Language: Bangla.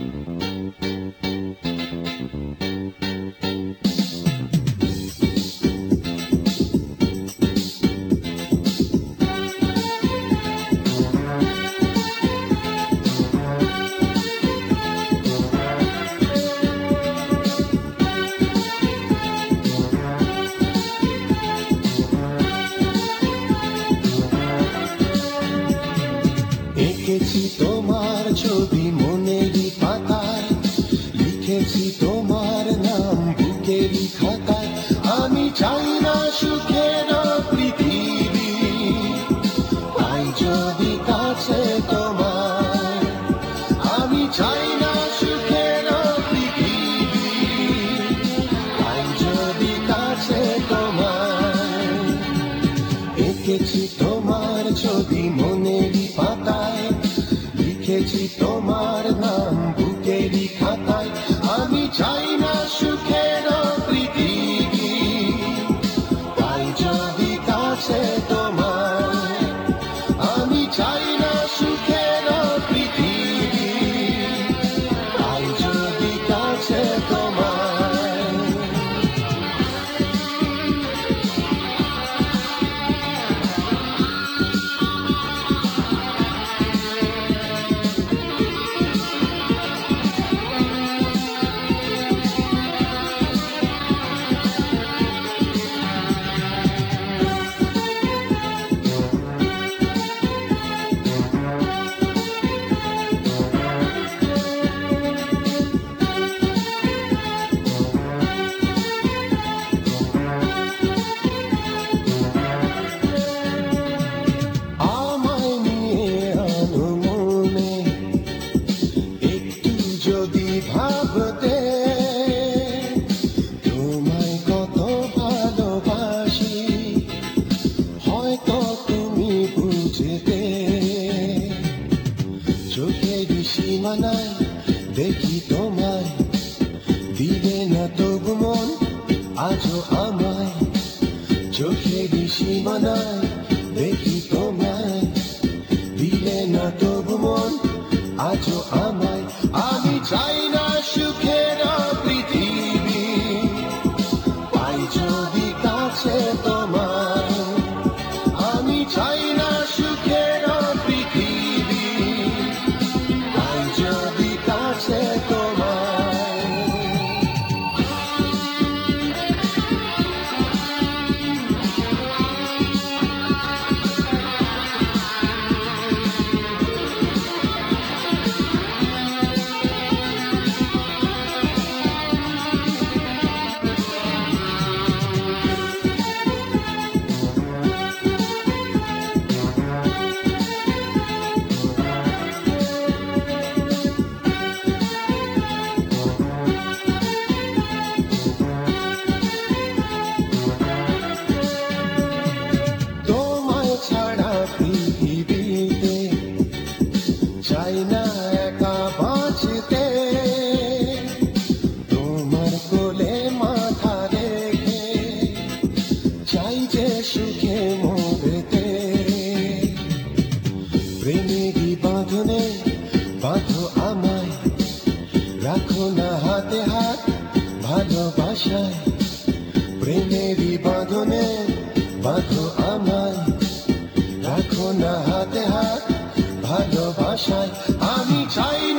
এঁকেছি তোমার ছবি মনেরই পাতায়, লিখেছি তোমার নাম বুকেরই খাতায়। আমি চাই না সুখের পৃথিবী, পাই যদি কাছে তোমায়। আমি চাই না সুখের পৃথিবী, পাই যদি কাছে তোমায়। এঁকেছি তোমার ছবি মনেরই পাতায়, লিখেছি তোমার নাম বুকেরই খাতায়। আমি চাই না সুখের পৃথিবী, পাই যদি কাছে তোমায়। আমি চাই না সুখের পৃথিবী, পাই যদি কাছে তোমায়। যদি ভাবতে তোমায় কত ভালোবাসি, হয়তো তুমি বুঝতে। চোখের সীমানায় দেখি তোমায়, দিলে না তবু মন আজও আমায়। চোখের সীমানায় দেখি তোমায়, দিলে না তবু মন আজও আমায়। আমি চাই না সুখের পৃথিবী, পাই যদি কাছে তোমায়। আমি চাই না সুখের পৃথিবী, পাই যদি কাছে তোমায়। পৃথিবীতে চাই না একা বাঁচতে, তোমার কোলে মাথা রেখে চাই যে সুখে মরতে। প্রেমেরই বাঁধনে বাঁধো আমায়, রাখো না হাতে হাত ভালোবাসায়। প্রেমেরই বাঁধনে বাঁধো আমায়, রাখো না হাতে হাত ভালোবাসায়। আমি চাই